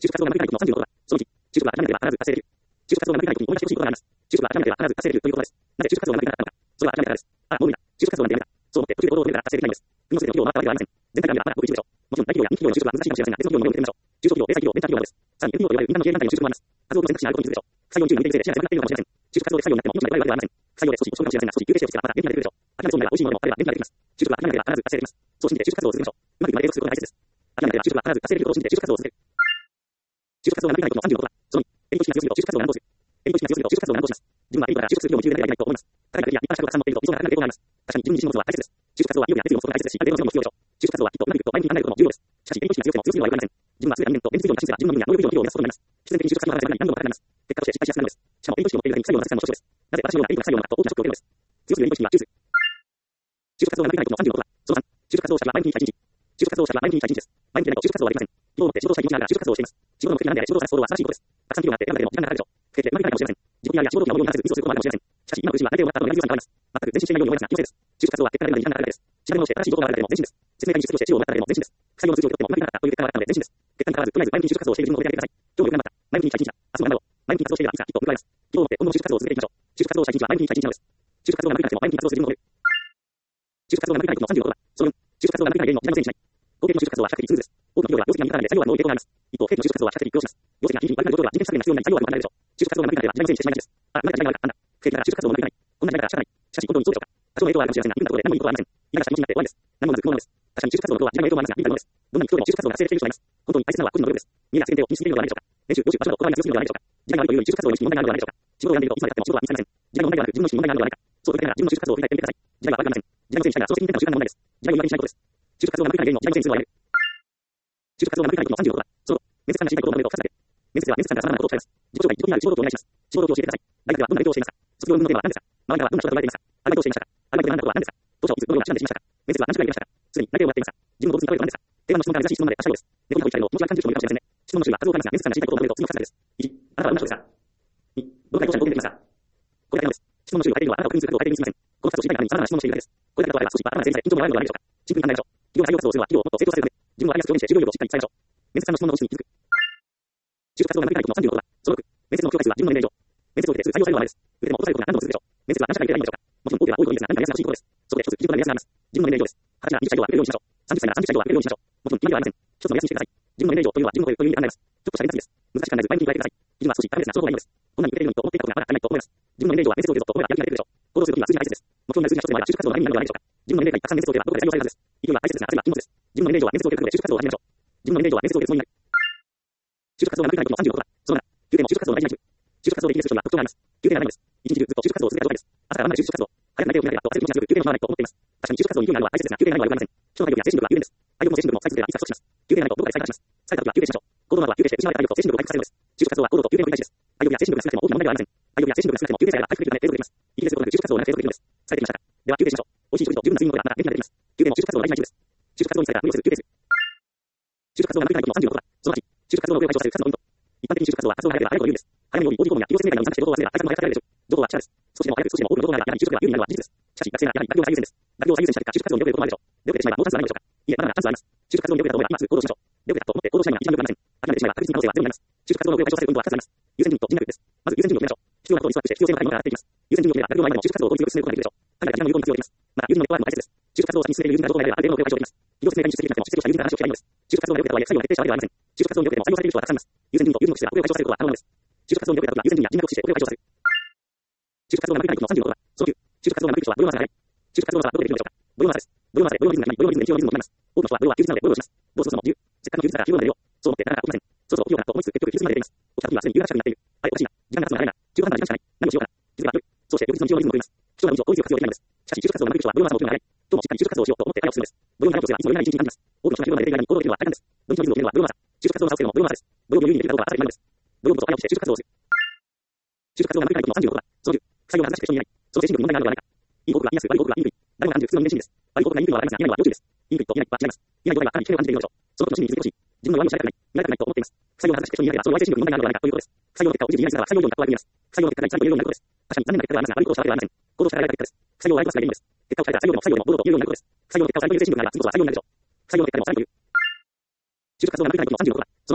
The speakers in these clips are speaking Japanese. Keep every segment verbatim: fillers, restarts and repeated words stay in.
就職活動が伸びない時のさんじゅうのことは、そのいち、就職は諦めては必ず達成できる。就職活動が伸びない時に思い出してほしいことがあります。就職は諦めては必ず達成できるということです。なぜ就職活動が伸びなかったのか。それは諦めたからです。ああ、もう無理だ。就職活動なんてやめた。そう思って途中で行動を止めたら達成できないんです。国のすべての企業を回ったわけではありません。全体から見ればまだごく一部でしょう。もちろん大企業や人気企業の就職は難しいかもしれませんが、別の企業の模様を見てみましょう。中小企業、零細企業、ベンチャー企業などです。さらに エフピーオー と呼ばれる民間の経営団体の就職もあります。数多くの選択肢があることに気づくでしょう。採用に注意を向けているせいで視野が狭くなっているかもしれません。就職活動で採用になっても命が奪われるわけではありません。採用で少し遅いかもしれませんが、少し休憩しておくからまた元気が出てくるでしょう。諦めそうになれば美味しいものもあれば元気が出てきます。就職は諦めては必ず達成できます。そう信じて就職活動を続けましょう。うまくいくまで継続することが大切です。諦めては就職は必ず達成できることを信じて就職活動を続ける。就職活動が伸びない時のさんじゅうのことは、そのいち、エリート意識が強すぎると就職活動が難航する。エリート意識が強すぎると就職活動が難航します。自分はエリートだから就職するように求められないと思います。ただ学歴や一般資格が重なっていると依存が高くなる傾向があります。確かに自分自身のことは大切です。就職活動は意欲や熱意を持つことが大切ですし、ある程度の強度も必要でしょう。就職活動はきっとうまくいくと前向きに考えることも重要です。しかし、エリート意識が強くても強すぎるのは良くありません。自分は優れた人間と現実企業に発信すれば自分の分野、能力以上の企業を目指すことになります。必然的に就職先の話が何度も高くなります。結果として失敗しやすくなるのです。しかもエリート意識を持っているだけに採用の難しさも少々です。なぜ私のようなエリートが採用の中と大きなショックを受けるのです。強すぎるエリート意識には注意する。就職活動が伸びない時のさんじゅうのことは、そのさん、就職活動者は前向きに対人事。就職活動者は前向きに対人事です。前向きでないと就職活動はできません。希望を持って仕事をしたい気持ちながら就職活動をしています。仕事の目的が何であれ仕事を探す行動は正しいことです。たくさん企業があって選んだけれども時間がかかるでしょう。不景気でうまくいかないかもしれません。自己 ピーアール や仕事機能を無料にさせずミスをすることもあるかもしれません。しかし今の苦しみは内定をもらった後のやり強さに変わります。全く前進していないように思いますが気のせいです。就職活動は結果が出るまでに時間がかかるだけです。調べ物をして新しい情報があるだけでも前進です。説明会に出席をして資料をもらっただけでも前進です。採用の通知を受け取ってもうまくいかなかったという結果があったので前進です。結果に関わらずとりあえず前向きに就職活動をしている自分を褒めてあげてください。今日もよく頑張った。前向きに対人事だ。明日も頑張ろう。前向きに活動していればいつかきっと報われます。希望を持って今後も就職活動を続けていきましょう。就職活動者一日は前向きに対人事なのです。就職活動が伸びなくても前向きに活動する自分を褒める。就職活動が伸びない時のさんじゅうのことは、そのよん、就職活動が伸びない原因を自慢のせいにしない。合適の就職活動は比較的スムーズです。多くの企業では業績が満たないので採用は能力があります。一方、非適の就職活動は比較的苦労します。業績が日々悪くなることは人件費削減が必要になり採用はうまくなるでしょう。就職活動が伸びなければ自慢のせいにしてしまいがちです。あ、うまくいかないからなんだ。不景気だから就活動も伸びない。こんな時代だから仕方ない。しかし本当にそうでしょうか。多少の影響はあるかもしれませんが、今のところで何もいいことはありません。嫌な気持ちになって終わりです。何もなく不毛なのです。確かに就活動のことは時代の影響もありますが、今のものです。どんなに不況でも就活動が成立できる人がいます。本当に大切なのは個人の努力です。見えや世間体を気にしすぎるのではないでしょうか。練習、募集、場所のこだわりが強すぎるのではないでしょうか。時代が悪いというより就活動の意識に問題があるのではないでしょうか。仕事を選んでいるといつまで経っても仕事は見つかりません。時代の問題ではなく自分の意識に問題があるのではないか。そう言いながら自分の就活動を振り返ってみてください。時代は悪くありません。時代のせいにしたいならその責任転嫁の時間の問題です。時代を言い訳にしないことです。就活動が伸びない原因を時代のせいにするのはやめる。就活動が伸びない時のさんじゅうのことは、その面接官が知りたいことを学べるとふたつだけ。面接では面接官から様々なことを聞かれます。自己紹介、自己 ピーアール、仕事をお願いします。仕事を教えてください。大学ではどんな勉強をしていますか。卒業論文のテーマは何ですか。周りからはどんな人が捉えていますか。アルバイトをしていましたか。アルバイトで学んだことは何ですか。当社をいつどのような手段で知りましたか。面接は何時間入れましたか。すでに内定をやっていますか。自分の動物に例えると何ですか。定番の質問から珍しい質問まで多種多様です。猫になど聞かれるのももちろん感じる人もいるかもしれませんね。質問の種類は数多くありますが、面接官が知りたいことを学べると次のふたつだけです。いち、あなたはどんな人ですか。に、どのくらい当社に貢献できますか。これだけなのです。質問の種類を変えているのはあなたを確認することを変えてみすみません。このふたつを知りたいがらに様々な質問をしているだけです。これだけの場合は少し頭が整理され緊張もあるのではないでしょうか。シンプルに考えましょう。企業が採用活動をするのは企業をもっと成長させるため。自分をわかりやすく表現して従業員をしっかり伝えましょう。面接官の質問の本質に気づく。就職活動が伸びない時のさんじゅうのことは、そのろく、面接の評価率は自分の年齢以上。面接を受けてすぐ採用されるのはないです。受けても落とされることが何度も続くでしょう。面接は何社かに入れないのでしょうか。もちろん大手は多いこといいですが、何かやりやすいことです。そこで一つ基準となる目安があります。自分の年齢以上です。はちやにじゅっさい以上は受けるようにしましょう。さんじゅっさいならさんじゅっさい以上は受けるようにしましょう。もちろん決まりはありません。一つの目安にしてください。自分の年齢以上というのは自分の声という意味で考えます。ちょっとシャレなすぎです。難しく考えず前向きに加えてください。基準は少し高めですが、その方がいいのです。こんなに受けているのにと思っていたことがまだ足りないと思います。自分の年齢以上は面接を受けると思えばやる気が出てくるでしょう。行動するときは数字が大切です。目標になる数字が一つでもあれば就活動の励みになるのではないでしょうか。自分の年齢がたくさん面接を受ければどこで採用されるはずです。勢いは大切ですが、焦りは禁物です。自分の年齢以上は面接を受けるので就活動を始めましょう。自分の年齢以上は面接を受けるつもりになる。就活動が伸びない時のさんじゅうのことは、そのなな、急でも就職活動が大事な一部。就職活動で息です人には特徴があります。急ではないのです。一日中ずっと就職活動を続けた状態です。朝から晩まで就職活動。早く内定を決めなければと焦る気持ちが強く、急でも回らないと思っています。確かに就職活動に勢いがあるのは大切ですが、急でないのはよくありません。人の体力や精神力は有限です。体力も精神力も再続ければいつか不足します。急でないとどこかで再発します。再発は休憩しましょう。行動などは休憩して失われた体力と精神力を回復させるのです。就職活動は行動と休憩の繰り返しです。体力や精神力が少なくても大きな問題ではありません。体力や精神力が少なくても休憩さえあれば回復できるため継続できます。息ですることなく就職活動を長く継続できるのです。疲れてきましたか。では休憩しましょう。美味しい食事と十分な睡眠をとればまた元気が出てきます。休憩も就職活動の大事な一部です。就職活動に疲れたら無理をする休憩する。就職活動が伸びない時のさんじゅうのことは、そのはち、就職活動の上を解消させるふたつのポイント。一般的に就職活動は活動が早ければ早いほど有利です。早めに予備応募訪問や企業説明会に参加して情報を集めれば対策も早くなるでしょう。情報は力です。少しでも早く少しでも多くの情報があればやはり就職では有利になるのは事実です。しかし学生がやはり学業が最優先です。学業を最優先した結果就活動に出遅れることもあるでしょう。出遅れてしまえばもうチャンスはないのでしょうか。いえ、まだまだチャンスはあります。就職活動に出遅れたと思えば今すぐ行動しましょう。出遅れたと思って行動しないのは一番良くありません。諦めてしまえば確実に可能性はゼロになります。就職活動の上を解消させるポイントはふたつあります。優先順位と人脈です。まず優先順位を決めましょう。必要なことにスワップして必要性の高いものから上がっていきます。優先順位を決めれば学業の間でも就活活動を効率よく進めることができるでしょう。かなり大事な有効に必要できます。また、友人のネットワークも大切です。就職活動を先に進める友人がどこかにいればある程度の目標を解消できます。企業説明会に出席できなくても出席をした友人から話を聞けばいいのです。就職活動に出遅れたとはいえ採用が決定したわけではありません。就職活動に出遅れても採用されている人はたくさんいます。優先順位と友人の癖が目標を解消されることは可能なのです。就職活動に出遅れた時は優先順位や人脈を駆使して目標を解消させる。就職活動が伸びない時のさんじゅうのことは、そのきゅう、就職活動が伸びる人は土曜の朝が早い。就職活動の朝はどこでできるのでしょうか。土曜の朝です。土曜の朝で土曜のリズムがない、土曜のリズムで日曜のリズムを決めます。多くの人は土曜は休日なので土曜をします。どうぞそのじゅう、せっかくの休日だから休養まで寝よう。そう思ってなかなか起きません。そろそろ起きようかなと思いつつ結局休日まで寝ています。起きた時はすでに夕方近くになっている。あれおかしいな。時間が経つのが早いな。じゅうごふんまで時間しかない。何をしようかな。気づけば夜。そうして翌日の日曜のリズムを取ります。貴重な日を効率よく活用できないのです。しかし就職活動が伸びる人は土曜の朝の起きるのが早い。どうもしっかり就職活動をしようと思って早起きするのです。土曜の早起きすればいつも夜な一日になります。多くの人が昼まで寝ている間に行動できるのは大変です。土日のリズムを決めるのは土曜の朝。就職活動の朝を決めるのも土曜の朝です。土曜日の有意義にできるかどうかは朝で決まるのです。土曜こそ早起きして就職活動をする。就職活動が伸びない時のさんじゅうのことは、そのじゅう、採用が難しくて人にいない。その精神力に問題があるのではないか。いい広告が言いやすく、悪い広告が言いにくい。誰もが感じる普通の人間心理です。悪い広告が言いにくいのはわかりますが、言いないのは要注意です。言いにくいと言いないは違います。言いない場合はかなり危険を感じているのでしょう。その時の心理に気づいてほしい。自分の弱みを知られたくない。見られたくないと思っています。採用が難しくて人にいないが、その弱い精神力に問題があるのではないかということです。採用の結果を一時言いないなら採用量に関わります。採用の結果が一番言えるようになることです。確かに残念な結果がありますが、悪いことをしたわけではありません。行動したから得られた結果です。採用はライフプラスが原因です。結果を変えたら採用でも採用でも堂々と言えるようになることです。採用の結果をちゃんと言う精神力があれば、次こそは採用になるでしょう。採用の結果でも採用という。就職活動が伸びない時のさんじゅうのことは、そのじゅういち、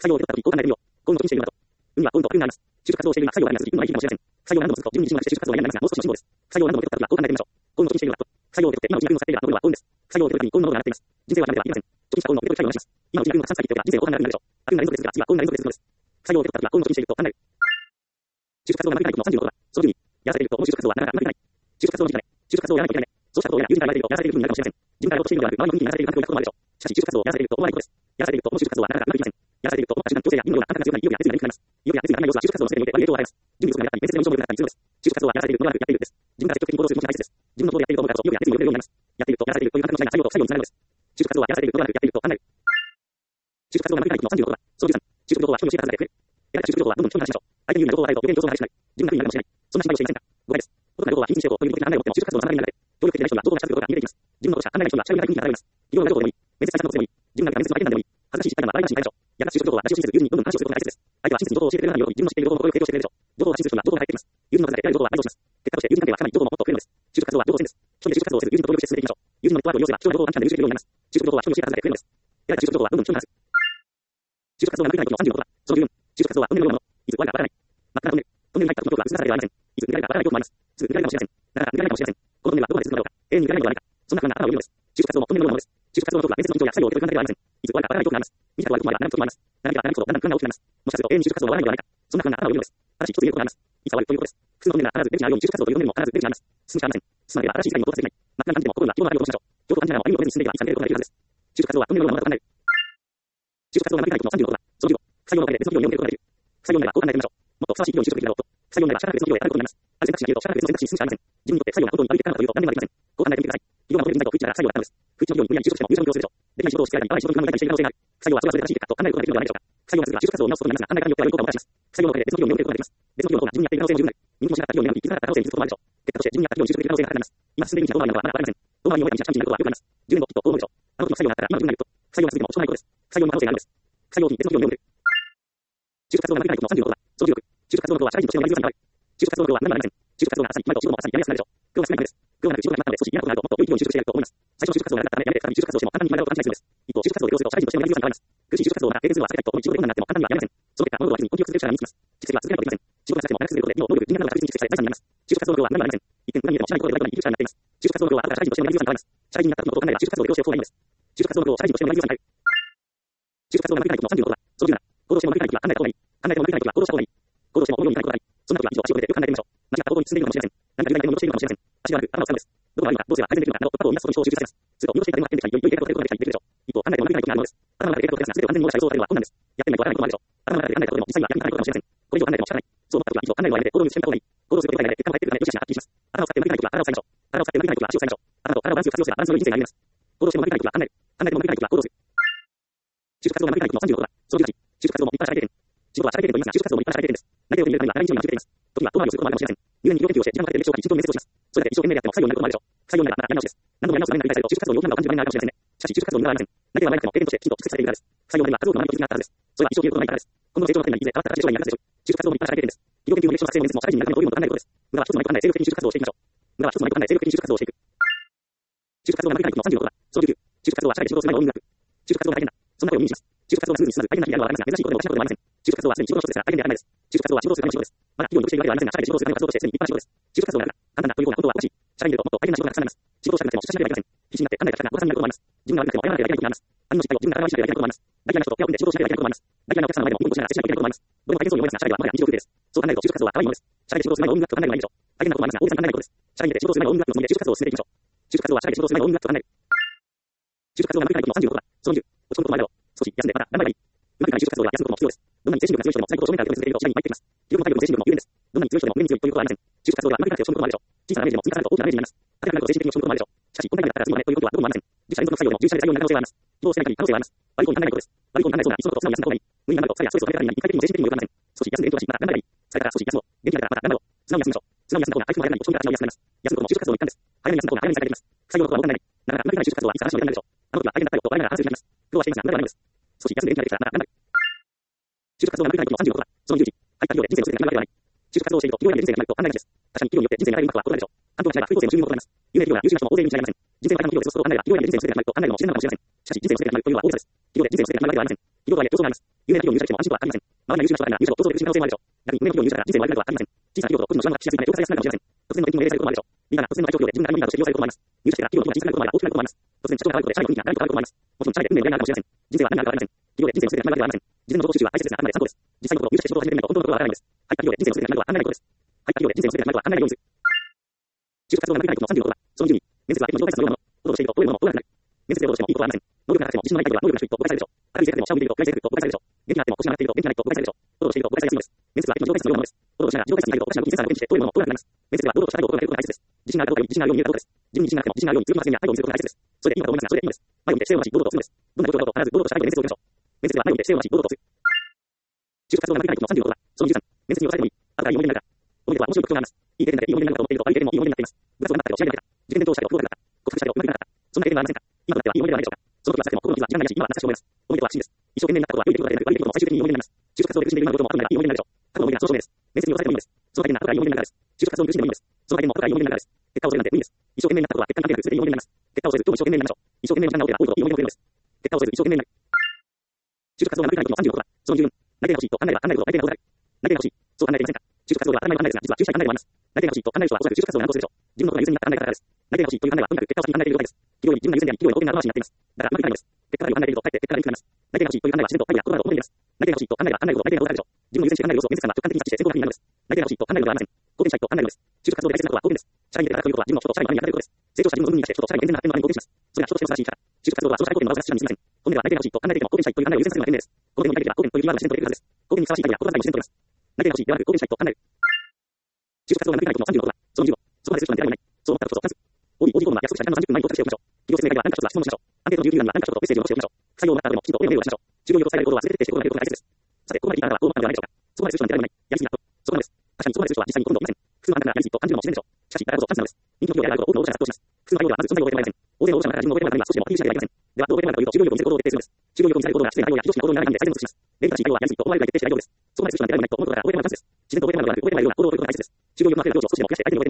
作業を受け取った時、こう考えてみよう。幸運の金しているのだと。運は幸運と悪運があります。就職活動をしているのが作業であります。一分の一かもしれません。作業を何度も続くと、順に一分までして就職活動はやりますが、もう少しの辛抱です。作業を何度も受け取った時は、こう考えてみましょう。幸運の金しているのだと。作業を受け取って、今のうちに運を使っているが、これは幸運です。作業を受け取る時に幸運のものが上がっています。人生は諦めてはいけません。貯金した幸運の受け取り作業をします。今のうちに運がたくさん先行っておけば、人生を後半が楽になるでしょう。悪運が連続ですが、次は幸運が連続でするのです。作業を受け取った時は幸運の金していると考える。就職活動がうまくいかない時のさんじゅうごことは、その順に、やらされていると、この就職活動はなかなかうまくいかない。就職活動の時期まで、就職活動をやらなきゃいけない。そうしたことをやら友人から言われていると、やらされている部分になるかもしれません。自分からやろうとしているのではなく、周りの国にやらされている環境になることもあるでしょう。しかし、就職活動をやらされていると思わないことです。やらされていると、この就職活動はなかなかうまくいきません。やらされていると、思った瞬間、強制や今のような感覚が強くなり、意欲や決意が練りになります。意欲や決意がない様子は就職活動の全てにおいて悪い影響を与えます。準備不足になったり、面接での勝負がなったりするのです。就職活動はやらされているのではなく、やっているのです。自分から積極的に行動することが大切です。自分のことでやっていると思うからこそ、意欲や決意を入れるようになります。やっていると、やらされているという感覚の際が作業と作業につながるのです。就職活動はやらされているのではなく、やっていると考える。就職活動がうまくいかない時のさんじゅうごことは、そのじゅうさん、就職情報は人に教えたはずで増える。やられた就職情報はどんどん人に話しましょう。相手に有利な情報があると余計に競争が激しくなり、自分が不利になるかもしれない。そんな心配をしていませんか？誤解です。異なる情報は緊急情報ということ的な案内を持っても就職活動の妨げになるので、協力的な人が情報が近づくことが見えていきます。自分のこと者、案内の人が社会的に現れます。企業の情報でもいい。面接対策のことでもいい。自分が面接の相手なんでもいい。恥ずかしい失敗なら誰かに心配でしょう。やられた就職情報はラジオシリーズ友人にどんどん話をすることが大切です。相手は親切に情報を教えてくれるように自分の知っている情報を提供してくれるでしょう。情報を発信する人には情報が入っています。友人の数だけ得られる情報は倍増します。結果として友人関係はさらに情報ももっと増えるのです。就職活動は情報戦です。一人で就職活動をせず友人と協力して進めていきましょう。友人のネットワークを利用すれば貴重な情報を短期間で入手できるようになります。就職情報は人に教えたはずで増えるのです。やられた就職情報はどんどん人に話す。就職活動がうまくいかない時のさんじゅうごことは、そのじゅうよん、就職活動はトンネルのようなもの。いつ終わるかわからない。真っ赤なトンネル。トンネルに入った時の恐怖は通過されてはありません。いつ抜けられるかわからない恐怖もあります。すぐ抜けられるかもしれません。なかなか抜けられないかもしれません。このトンネルはどこまで続くのだろうか。永遠に抜けられるのではないか。そんな不安が頭をよぎるのです。就職活動もトンネルのようなものです。就職活動の恐怖は面接の緊張や作業を受ける不安ではありません。いつ終わるかわからない恐怖があります。見たことあることまでは長くともあります。長ければ長くほどだんだん不安が大きくなります。もしかすると永遠に就職活動は終わらないのではないか。そんな不安が頭をよぎるのです。ただし一つ言えることがあります。いつ終わるということです。普通のトンネルが必ず出口にあるように就職活動というトンネルも必ず出口にあります。進むしかありません。進まなければ新しい世界に到達できない。真っ赤な感じでも心が希望のあることをしましょう。希望と感じながらも歩みをせずに進んでいけばいつか抜けることができるはずです。就職活動はトンネルのようなものだと考える。就職活動がうまくいかない時のさんじゅうごことは、そのじゅうご、作業のおかげで別の企業に身を置けることができる。作業の場合はこう考えてみましょう。もっとふさわしい企業に就職できるだろうと。作業の場合は社会別の企業へ選ぶことになります。ある選択肢が消えると社会別の選択肢に進むしかありません。自分にとって作業が本当に悪い結果なのかというと何でもありません。こう考えてみてください。企業が求める人材と不一致なら作業があったのです。不一致の企業に無理やり就職しても優秀な企業をするでしょう。できない仕事をしていたり、合わない仕事に向いたりしている可能性がある。作業はそれはそれで正しい結果と考えることができるのではないでしょうか。作業が続く就職活動を見直すことになりますが、案内からによっては良い効果をもたらします。作業のおかげで別の企業に身を置けることができます。別の企業の方が自分にやっている可能性も十分なり、人気もしなかった企業に選び、生きづらかった可能性に続くこともあるでしょう。結果として自分にやった企業に就職できる可能性が高くなります。今進んでいる道がどうなるのかまだわかりません。どう周りに終えた道がチャンチになることはよくあります。じゅうねんもきっとどう思うでしょう。あの時の作業があったら今の自分がいると、作業が続いてもしょうがないことです。作業の可能性があるのです。作業に別の企業に身を置く。就職活動がうまくいかない時のさんじゅうごことは、そのじゅうろく、就職活動の苦労は社会人としてのやりづらさになる。就職活動の苦労は何もありません。就職活動が朝に決まると仕事も朝にやりやすくなるでしょう。苦労が少ないのです。苦労がなく仕事がなくなったので少し嫌なことがあるともっと良い企業に就職してやると思います。最初の就職活動がなかったためやめて再び就職活動をしても簡単に決まると感じないするのです。一方、就職活動を利用すると社会人としてのやりづらさに変わります。苦しい就職活動が経験するのは避けたいと思い、仕事でどんなになっても簡単にはやめません。その結果、物事は実に根気よく続ける力が身につきます。実績は続けないとできません。仕事が辛くても長く続けることで、技能、能力、人間などが確実に蓄積され財産になります。就職活動の苦労は何もありません。一見無駄に見えても社内のことで大事に生きる力になっています。就職活動の苦労は後から社会人としてのやりづらさに変わります。社会人になったことを考えれば就職活動を利用しておく方がいいのです。就職活動の苦労を社会人としてのやりづらさに変える。就職活動がうまくいかない時のさんじゅうごことは、そのじゅうなな、行動してもうまくいかない時は考えた方がいい。考えてもうまくいかない時は行動した方がいい。行動しても思うようにいかないことがあり、そんな時は以上足を止めてよく考えてみましょう。間違った方向に進んでいるのかもしれません。何か理由がいても戻しているのかもしれません。足がなく頭を使うのです。どこが悪いのか、どうすれば改善できるのかなど、過去を見出すことに思考を充実させます。すると戻していた点は点できたり、良い計画を立てることができたりできるでしょう。一方、考えてもうまくいかない時があるのです。頭の中で計画を立てますが、全てを完全に網羅した予想を立てるのは困難です。やってみないとわからないこともあるでしょう。頭の中で考えたことでも実際には役に立たないことかもしれません。これ以上考えても仕方ない。そう思った時は以上考えるのはやめて行動に移してみた方がいい。行動すること以外で結果が返ってくるため、良し悪しがはっきりします。頭を使ってうまくいかない時は体を使いましょう。体を使ってうまくいかない時は足を使いましょう。頭と体をバランスよく活用すればバランスの良い人生があります。行動してもうまくいかない時は考える。考えてもうまくいかない時は行動する。就職活動がうまくいかない時のさんじゅうごことは、そのじゅうはち、就職活動も立派な社会経験。仕事は社会経験と言いますが、就職活動も立派な社会経験です。内定を手に入れるためには長い道を今熟れています。時は遠回りをすることもあるかもしれません。入念に企業研究をして時間をかけて歴史を書き、実行面接をします。それだけ一生懸命やっても作業になることもあるでしょう。作業になればまたやり直しです。何度もやり直すために繰り返されると就職活動に大きなを感じる場面があるかもしれませんね。しかし就職活動にはありません。内定は前なくても経験としてきちんと蓄積されているからです。作業には数多くの学びと気づきがあったはずです。それは一生消えることのないからです。今後の成長のためにいずれ変わったら将来に役立つでしょう。就職活動も立派な社会経験です。企業研究の歴史の学生も面接も社会人になるためのどういうものと考えることです。無駄は一つの毎と考え精力的に就職活動をしていきましょう。無駄は一つの毎と考え精力的に就職活動をしていく。就職活動がうまくいかない時のさんじゅうごことは、そのじゅうきゅう、就職活動は社会で仕事をする前の大学。就職活動が大変だ。そんな声を耳にします。就職活動がすぐに進まず、大変な日々があるのはありますが、珍しいことでもおかしなことでもありません。就職活動はすでに仕事の一つですが、大変ではないです。就職活動は仕事をするための仕事です。まだ企業に属しているわけではありませんが、社会で仕事をするための活動としてすでに立派な仕事です。就職活動が簡単だという方が本当はおかしい。社会にいるともっと大変な仕事がたくさんあります。仕事をしたくなくても出社しなければいけません。必死になって考えた結果がごたさんになることもあります。自分が悪くなくても謝らなければいけない時があります。他人の失敗を自分が頭にしなければいけないこともあります。大嫌いな人と手を組んで仕事をしなければいけないこともあります。大嫌いなお客さんの前でもいいことしながら接しなければいけないこともあります。どれも大変そうに思いますが、社会ではもはや日常風景です。そう考えると就職活動は可愛いものです。社会で仕事をする前の大学と考えるのはいいでしょう。大変なこともありますが、大げさに考えないことです。社会に出て仕事をする前の大学のつもりで就職活動を進めていきましょう。就職活動は社会で仕事をする前の大学と考える。就職活動がうまくいかない時のさんじゅうごことは、そのじゅう、落ち込むこともあるだろう。少し休んでまた頑張ればいい。うまくいかない就職活動は休むことも必要です。どんなに精神力が強い人でも最高と正面から受け止め続けると次第に参ってきます。記録も体力も精神力も有限です。どんなに強い人でも上に強いということはありません。就職活動ではうまくいかなくて落ち込むこともあるでしょう。小さなダメージでも積み重ねると大きなダメージになります。高くなると精神的に落ち込むこともあるでしょう。しかし、こんなになったら次もねということはどこもありません。じゅっ社連続の作業でもじゅっ社で採用になる可能性はあります。希望してない限り可能性はあります。悪い方に考えないことです。悪い方に考えそうな、いっそのことを素直に休んだ方がいい。無理に頑張ると疲れやストレスを抱えたりになり、一回的にも精神的にも良くなりません。少し休んで勉強だし、また頑張ればいい。疲れたら少し休もう。元気になったらまた頑張ろう。素直に休みましょう。素直に休んだ方が回復も早くなり、落ち込みから足を休めます。休むことも就職活動の一環です。早めに休んだ方が早めに再開できます。作業のことは動かない。なかなかうまくいかない就職活動はいつか話の連絡でしょう。あの時は大変だったよと笑いながら話すようになります。苦労はしていますが、無駄ではないのです。少し休んで元気ができたらまた頑張る。就職活動がうまくいかない時のさんじゅうごことは、そのじゅういち、入った企業で人生の全てが決まるわけではない。就職活動をしていると、企業内で人生が決まると考えがちです。確かに企業によって人生が変わるインパクトは異なるでしょう。関東が違えば空港生の収入も異なります。有名企業や優秀な人も大勢いるに違いありません。人生の間の企業で過ごすことを考えれば、企業内で人生の全てが決まると考えるのも自然なのかもしれません。しかし人生の全てが決まるというのは大げさです。企業で人生の全てが決まるわけではありません。 企業とはいえ競争があります。有名な企業に入社しても安心とは限りません。周りが優秀な人がいるなら、無事と競争できる可能性もあるでしょう。逆に無名の企業に入社したら人生の終わりだとは限りません。小さな企業と個人の手腕が発揮しやすいため、評価されやすくなるかもしれません。突然の転勤を命令されることもあるでしょう。リーダーが突然の体調不良で自分が大リーダーとして起用されることもあります。入社してから企業の規模が小さくなることもあれば大きくなることもあります。突然社長が変わることで社員の雰囲気がガラリと変わることもあります。もちろん社内で運命の出会いがあるかもしれません。人生は何があるかわかりません。企業で人生の全てが決まるわけではありません。事前の情報収集は大切ですが、あくまで参考です。実際のところ入社して仕事を始めてみないと本当のところはわからないのです。入った企業で人生の全てが決まるとは考えないことです。入った企業で人生の全てが決まるとは考えないようにする。就職活動がうまくいかないことのさんじゅうのことだ。そのじゅうに、面接は相手の条件差のようなもの。おどとしていると、どういうものも通らなくなる。面接でおどしてもいいことはありません。能力がなくても自信のない態度は能力が低いと誤解されるでしょう。明るい性格でも社を見ていると誤解されると誤解されるでしょう。元気があっても腰が上がっていると元気がないと誤解されるでしょう。おどとしていると誤解されやすいのです。面接は相手の条件差のようなものです。おどとしながら自己解説に入るとおかしな動きにセンサーが動きにしてどういうものも通らなくなります。面接では堂々とした態度を心がけることが大切です。自信があるかどうかに自信があるように見えるかどうかです。自分に自信があっても自信があるように次の発言や態度を見せることが大切です。それでいいのかと思いますが、それでいいのです。前を見て姿勢を正し堂々とするのです。どんな状況だと必ず堂々とした態度で面接を受けましょう。面接では前を見て姿勢を正し堂々とする。就職活動がうまくいかないことのさんじゅうのことだ。そのじゅうさん、面接に押されてもいい。後からいい思い出になるか。思い出とは面白い特徴があります。いい経験だけでいい思い出になるかと思っていると悪い経験もいい思い出になっています。部活動がなったけど試合が出た。受験勉強したけど不合格だった。克服したけどうまくいかなかった。そんな経験はありませんか。今となってはいい思い出ではないでしょうか。その時はさせても心の傷は時間がないし、今は懐かしく思います。思い出とは不思議です。一生懸命になったことは良い出来事でなく悪い出来事も最終的にいい思い出になります。就職活動で苦しんでいるようなことも後からいい思い出になるでしょう。過去の思い出がその証明です。面接に押されてもいいのです。その体験が後からいい思い出になるからです。就職活動に苦しんでもいいのです。その体験も後からいい思い出になるからです。結果を恐れるなんて無理です。一生懸命になったことは結果に関係なく全ていい思い出になります。結果を恐れず今日も一生懸命になりましょう。一生懸命に時間が折れば多いこといい思い出が起きるのです。結果を恐れず一生懸命になる。就職活動がうまくいかないことのさんじゅうのことだ。そのじゅうよん、内定が欲しいと考えれば考えるほど内定が遠ざかる。内定が欲しい。そう考えていませんか。就職活動では当たり前の考えですが、実は注意したい考えでもあります。内定が欲しいと考える人はおそらく就職活動が難航するでしょう。自分のことが優先になった考え方からです。内定が欲しいという考えはとにかく結果を先に考えている状態です。企業に自分が優先であり、企業への貢献が後回しになっています。だからうまくいかないのです。結果が考えているとかえって結果が良くなります。内定が欲しいという考えは自然と愛や言葉など思い出ます。内定が欲しいと考えれば考えるほど内定が遠ざかるでしょう。自分の優先して考える要素を面接官が直感的に察知して選考が不利になるのです。内定が欲しいと考えるのではありません。貢献したいと考えるのです。就職活動で大切なことは貢献です。社員で働くということは自分の人と社員の間に与えることです。成長した自分の運に出して人と社員の健全な発展のために貢献します。それが人としての正しいから。就職活動はその社会貢献の場を出し知らにすぎません。本音では内定が欲しいと考えていても貢献したいという考えを優先するのが天命です。貢献を言いたいときは貢献というキーワードが自然と出てくるはずです。貢献にふさわしい態度や言葉遣いを自然と取ります。内定が欲しいではなく貢献したいと考える。就職活動がうまくいかないことのさんじゅうのことだ。そのじゅうご、そこまでする人なんて誰もいない。そう思ったらこそチャンス。オーディー、オーディー コードが約束した時間のさんじゅっぷん前に到達しておきましょう。企業説明会では何か一つは質問をしましょう。アンケートのじゅうきゅう欄には何か一言メッセージを残しておきましょう。採用をもらった後でもきちんとお礼のメールをしましょう。就業力を伝えることは全て徹底して行うことが大切です。さて、ここまで聞いたあなたはどう思ったのではないでしょうか。そこまでする人なんて誰もいない。やりすぎだと。そこまでです。確かにそこまでする人は実際にほとんどいません。普通はあなたがやりすぎと感じるのも自然でしょう。しかし、だからこそチャンスなのです。人気の企業であることを多くの応募者が殺到します。普通の企業ではまず存在を覚えてもらえません。大勢の応募者の中から自分の覚えてもらうためには少しでもアピールしないといけません。では、どう覚えてもらうかというと、就業力を見せる行動で訂正するのです。就業力を見せる行動を見せることにより最善の尽くします。メリットが低い企業はやりすぎと思われるが徹底して大丈夫です。そこまでする人なんて誰もいないと思うことから覚えてもらうチャンスです。自然と覚えてもらうのではなく、覚えてもらえるような行動を取ることが大切です。就業力のある量を少しでも増やして相手に覚えてもらいましょう。そこまでする人なんて誰もいない。やりすぎだという行動をしなければいけないのです。就業力のある量を見せる行動を徹底する。就職活動がうまくいかないことのさんじゅうのことだ。そのじゅういち、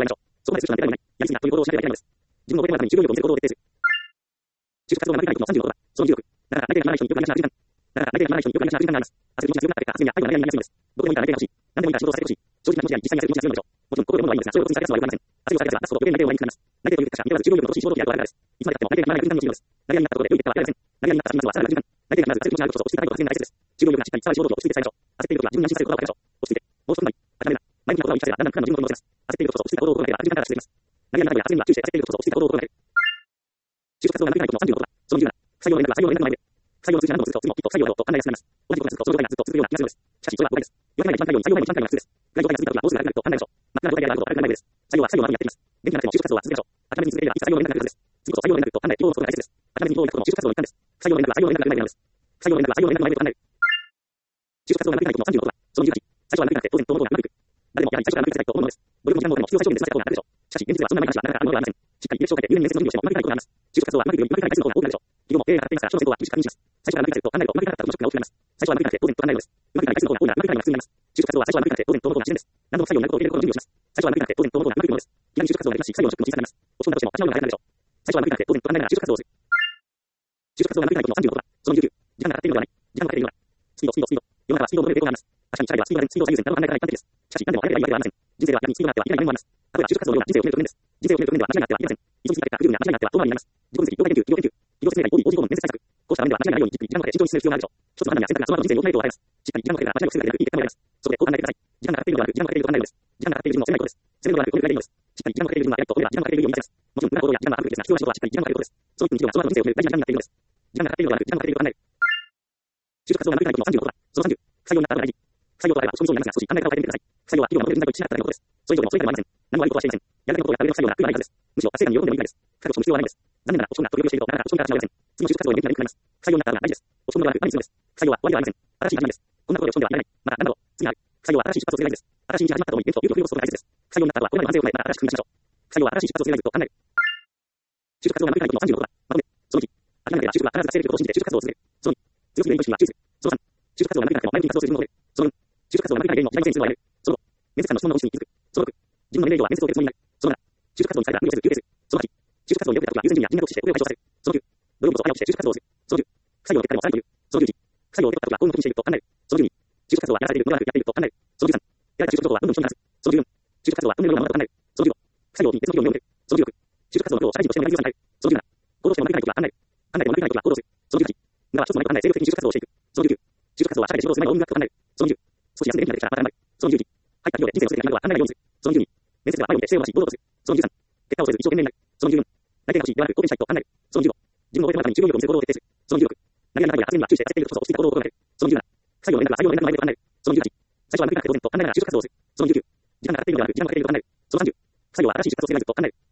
そのじゅうろく、だから内定が決まらない人によくありがちな時間。だから内定が決まらない人によくありがちな時間があります。焦る気持ちが強くなった結果、発言や態度が何々になりやすいのです。どこでもいいから内定が欲しい。何でもいいから仕事をさせてほしい。正直な気持ちであり、実際に焦る気持ちが強いのでしょう。もちろん、ここで思うのはいいのですが、それを口にされるのは良くありません。焦りをされるやつは出すことで内定を割りにくくなります。内定という結果しか見ておらず、就業力の乏しい仕事をやるとあるからです。いつまで経っても内定が決まらない軍団のチームです。内定になったことで良い結果は得られません。内定になった先まずはさらなる軍団。内定が必ず焦る気持ちがあることこそ、落ち着いた態度が発言が大切です。就業力がしっかりさらに仕事を落ち着いて伝えましょう。焦っているときは自分に安心させることが分かるでしょう。落ち着いて。もう少し前に。諦めるな。前向きな言葉を言い聞かせれば、だんだん苦難の自分の行動を乗せます。焦っているとこそ落ち着いた行動を心がければ、悪循環から続きます。内定がないや発言には注意して焦っているとこそ落ち着いた行動を心がける。就職活動がうまくいかないことのさんじゅうのことだ。そのじゅうなな、採用の連絡は採用の連絡の前で。採用の数字が何度も続くと、次もきっと採用だろうと考えやすくなります。同じことが続くと、その状態がずっと続くような気がするのです。しかし、それは誤解です。言われない一番採用に採用前に一番採用が普通です。暗い状態が続いたときはどうするかと考えましょう。真っ暗な状態であることを考えないでです。採用は採用の後にやっています。元気がなくても就職活動は続けましょう。諦めずに続ければいつか採用の連絡が来るはずです。次こそ採用の連絡と考え、希望を持つことが大切です。諦めずに希望を抱くことも就職活動の一環です。採用の連絡は採用の連絡がないなのです。採用の連絡は採用の連絡の前でと考える。就職活動がうまくいかないことのさんじゅうのことだ。そのじゅうはち、最初はうまくいかなくて当然と思うことがうまくいく。誰もやはり最初からうまくいかないと思うのです。努力も時間もお金も必要最小限で済ませた方が楽でしょう。しかし、現実ではそんな毎日はなかなかあるのではありません。しっかり履歴書を書いて入念に面接の準備をしてもうまくいかないことがあります。就職活動はうまくいくよりうまくいかない回数の方が多くなるでしょう。企業も経営が発展したら人の成功は厳しく確認します。最初からうまくいかないと考えるとうまくいかなかったとショックが大きくなります。最初はうまくいかなくて当然と考えるのです。うまくいかない回数の方が多いならうまくいかないのが普通になります。就職活動は最初はうまくいかなくて当然と思うことが自然です。何度も採用になることを入れることの準備をします。最初はうまくいかなくて当然と思うことがうまくいくのです。気軽に就職活動ができますし、採用のショックも小さくなります。落ち込んだとしても立ち直るのが早くなるでしょう。最初はうまくいかなくて当然と考えながら就職活動をする。就職活動がうまくいかないことのさんじゅうのことだ。そのじゅうきゅう、時間がかかっているのではない。時間がかかっているのだ。スピード、スピード、スピード。世の中はスピードを求める傾向があります。確かに社内ではスピードがスピードを最優先になる考え方が一般的です。しかし何でも早ければいいわけではありません。人生では逆にスピードがあってはいけない面もあります。例えば就職活動のような人生を決める局面です。人生を決める局面では間違いがあってはいけません。急ぎすぎた結果、不十分な間違いがあっては遠回りになります。自己分析、業界研究、企業研究、企業説明会、オーディー、オーディー コードの面接対策。こうした場面では間違いがないようにじっくり時間をかけて慎重に進める必要があるでしょう。一つの判断や選択がその後の人生に大きな影響を与えます。しっかり時間をかければ間違いを防ぐだけでなくいい結果も得られます。そこでこう考えてください。時間がかかっているのではなく、時間がかかっていると考えるのです。時間がかかっている自分を責めないことです。責めるのではなく、これがいいのです。しっかり時間がかかっている自分はやりと思えば時間がかかっているように見せます。もちろん無駄な行動や時間があるべきですが、必要な仕事はしっかり時間がかかることです。そういった日常がその後の人生を決める大事な時間になっているのです。時間がかかっているのではなく、時間がかかっていると考える。就職活動がうまくいかないことのさんじゅうのことだ。そのさんじゅう、採用になったのが大事。採用とあれば落ち込みそうになりますが、少し考え方を変えてみてください。採用は企業が求める人材と一致しなかったということです。それ以上でもそれ以下でもありません。何も悪いことはしていません。やるだけのことをやって上の採用なら苦がないはずです。むしろ達成感に喜んでもいいからです。深く落ち込む必要はないのです。残念ながら落ち込んだと努力をしているとなかなか落ち込みから始まりません。次の就職活動に元気が出にくくなります。採用になったのが大事です。落ち込むのではなく、毎日のです。採用は終わりではありません。新しい始まりです。こんなところで落ち込んではいられない。また、なんだろう。次がある。採用は新しい出発をする大事です。新しい道が始まったと思い、元気と勇気を振り戻すことが大切です。採用になった後はこれまでの反省を踏まえ、また新しく踏み出しましょう。採用は新しい出発をする大事と考える。就職活動がうまくいかないことのさんじゅうのことだ。まとめ。そのいち、諦めなければ就職は必ず達成できることを信じて就職活動を続ける。そのに、強すぎる意識には注意する。そのさん、就職活動がうまくいかなくても前向きに活動する自分を守る。そのよん、就職活動がうまくいかない原因を左にするのをやめる。そのご、面接官の質問の本質に気づく。そのろく、自分の年齢以上は面接を受けるつもりになる。そのなな、就職活動に疲れたら無理をせず休憩する。そのはち、就職活動によく出た時は優先順位や人脈を駆使して雇用を解消させる。そのきゅう、努力こそ頭を起こして就職活動をする。そのじゅう、採用を結果でもさらにという。そのじゅういち、採用を受け取った時れているのではなくやっていると考える。そのじゅうさん、やられた就職情報は運動に人にならず。そのじゅうよん、就職活動は運動のようなものだと考える。そのじゅうご、不採用に別の企業に応募する。そのじゅうろく、就職活動のプロを社会人としてのやりを考える。そのじゅうなな、行動してもうまくいかないときは考える。考えてもうまくいかないときは行動する。そのじゅうはち、がは一つの前と考え精力的に就職活動をしていく。そのじゅうきゅう、就職活動は社会で仕事をする前の音楽を考える。そのじゅう、少し休んで元気が出てきたらまた頑張る。そのじゅういち、入った企業で人生の成績が上がるとは考えないようにする。そのじゅうに、面接では前を見て姿勢を正し、堂々とする。そのじゅうさん、結果をせず一生懸命になる。そのじゅうよん、内定が欲しいではなく貢献したいと考える。そのじゅうご、自分の覚えてもらうために従業員力を見せる行動を徹底する。そのじゅうろく、投げや中身や発言には注意して活動にこそ落ち着いた行動を心がける。そのじゅうなな、不採用の連絡は採用の連絡の前で考える。そのじゅうはち、最初はうまくいかなくて当然と考えながら就職活動をする。そのじゅうきゅう、時間がかかっているのではなく時間をかけていると考える。そのさんじゅう、不採用は新しい就職活動を進めないと考える。